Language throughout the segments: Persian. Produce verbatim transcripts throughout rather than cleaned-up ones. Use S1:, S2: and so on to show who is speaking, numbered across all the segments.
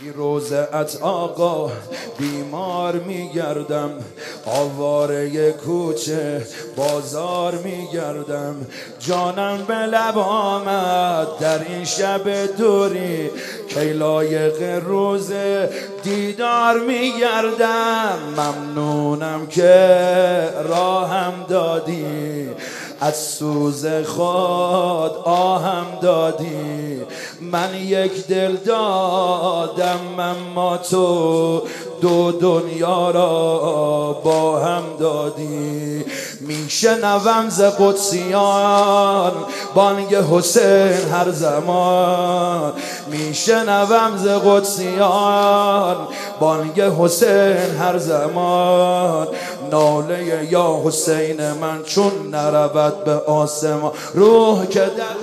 S1: بی روزت آقا بیمار میگردم، آواره کوچه بازار میگردم. جانم به لب آمد در این شب دوری، کی لایق روز دیدار میگردم. ممنونم که راهم دادی، از سوز خود آهم دادی. من یک دل دادم اما تو دو دنیا را با هم دادی. میشنوم ز قدسیان بانگ حسین هر زمان، میشنوم ز قدسیان بانگ حسین هر زمان. ناله یا حسین من چون نرود به آسمان، روح که در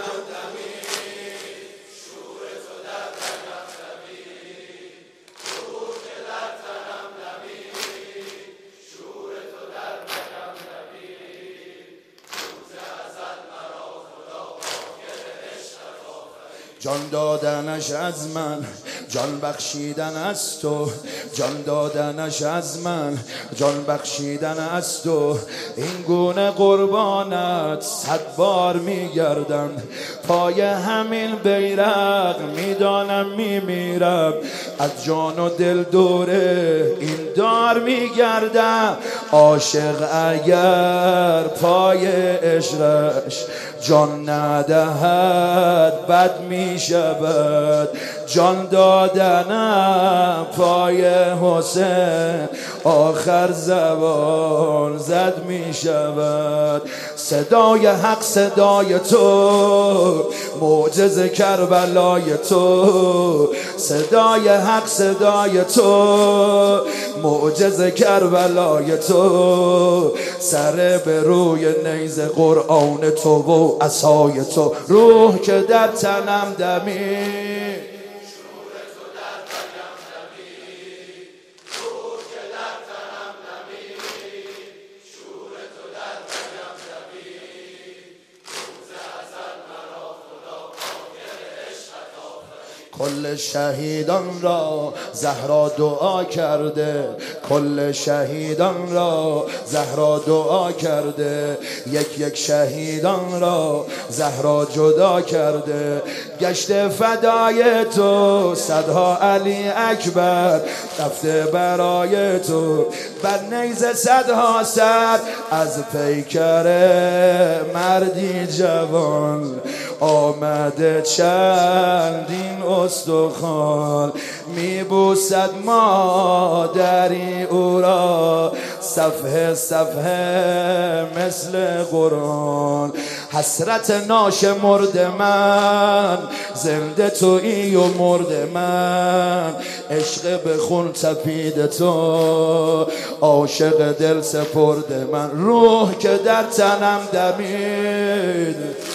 S1: جان دادنش از من، جان بخشیدن از تو. جان دادنش از من، جان بخشیدن از تو. این گونه قربانت صد بار میگردم، پای همین بیرق میدانم میمیرم. از جان و دل دوره این دار میگردم. عاشق اگر پای عشقش جان ندهد بد می شود. جان دادنم پای حسین آخر زبان زد می شود. صدای حق صدای تو، معجزه کربلای تو. صدای حق صدای تو، معجزه کربلای تو. سر به روی نیزه قرآن تو و عصای تو. روح که در تنم دمی، کل شهیدان را زهرا دعا کرده، کل شهیدان را زهرا دعا کرده. یک یک شهیدان را زهرا جدا کرده. گشت فدای تو صدها علی اکبر، رفته برای تو بر نیزه صدها صد. از پیکر مردی جوان آمده چندین استخوان. میبوسد مادری او را صفحه صفحه مثل قرآن. حسرت ناشمرد من، زنده تویی و مرد من. عشق به خون تپید تو، عاشق دل سپرد من. روح که در تنم دمید